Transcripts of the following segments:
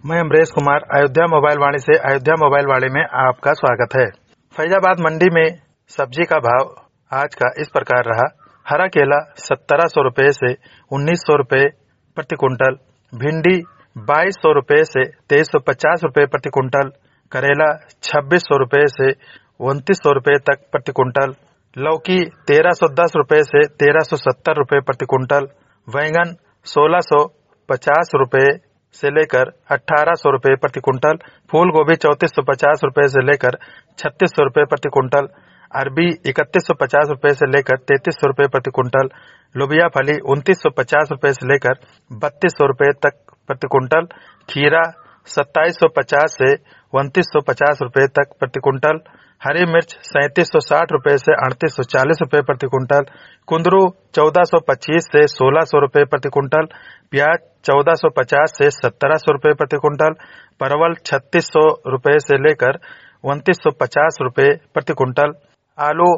मैं अमरेश कुमार अयोध्या मोबाइल वाणी से अयोध्या मोबाइल वाणी में आपका स्वागत है। फैजाबाद मंडी में सब्जी का भाव आज का इस प्रकार रहा। हरा केला 1700 रुपए से 1900 रुपए प्रति कुंटल, भिंडी 2200 रुपए से 2350 रुपए प्रति कुंटल, करेला 2600 रुपए से 2900 रुपए तक प्रति कुंटल, लौकी 1310 रुपए से 1370 रुपए प्रति कुंटल, बैंगन 1650 रुपए से लेकर 1800 रुपए प्रति कुंटल, फूल गोभी 3450 रुपए से लेकर 3600 रुपए प्रति कुंटल, अरबी 3150 रुपए से लेकर 3300 रुपए प्रति कुंटल, लोबिया फली 2950 रुपए से लेकर 3200 रुपए तक प्रति कुंटल, खीरा 2750 से 2950 रुपए तक प्रति कुंटल, हरी मिर्च 3760 रुपए से 3840 रुपए प्रति कुंटल, कुंदरू 1425 से 1600 रुपए प्रति कुंटल, प्याज 1450 से 1700 रुपए प्रति कुंटल, परवल 3600 रुपए से लेकर 2950 रुपए प्रति कुंटल, आलू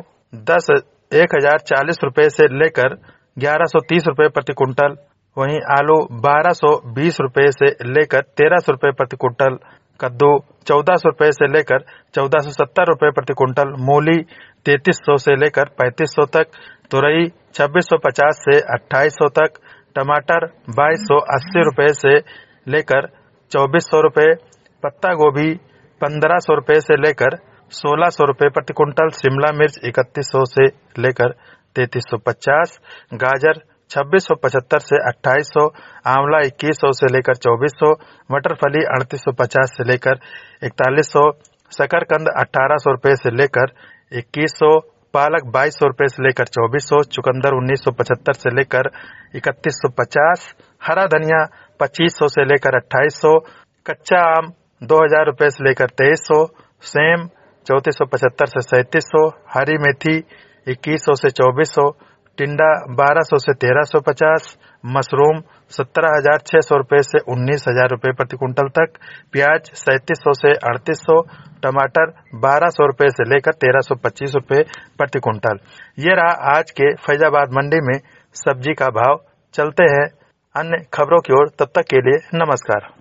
1040 रुपए से लेकर 1130 रुपए प्रति कुंटल, वहीं आलू 1220 रुपए से लेकर 1300 रुपए प्रति कुंटल, कद्दू 1400 रुपए से लेकर 1470 रुपए प्रति कुंटल, मूली 3300 से लेकर 3500 तक, तुरई 2650 से 2800 तक, टमाटर 2280 रुपए से लेकर 2400 रुपए, पत्ता गोभी 1500 रुपए से लेकर 1600 रुपए प्रति कुंटल, शिमला मिर्च 3100 से लेकर 3350, गाजर 2675 से 2800, आंवला 2100 से लेकर 2400, मटर फली 3850 से लेकर 4100, शकरकंद 1800 रुपए से लेकर 2100, पालक 2200 रुपए से लेकर 2400, चुकंदर 1975 से लेकर 3150, हरा धनिया 2500 से लेकर 2800, कच्चा आम 2000 रुपए से लेकर 2300, सेम 3475 से 3700, हरी मेथी 2100 से 2400, टिंडा 1200 से 1350, मशरूम 17,600 रुपए से 19,000 रुपए प्रति कुंटल तक, प्याज 3700 से 3800, टमाटर 1200 रुपए से लेकर 1325 रुपए प्रति कुंटल। ये रहा आज के फैजाबाद मंडी में सब्जी का भाव। चलते हैं अन्य खबरों की ओर, तब तक के लिए नमस्कार।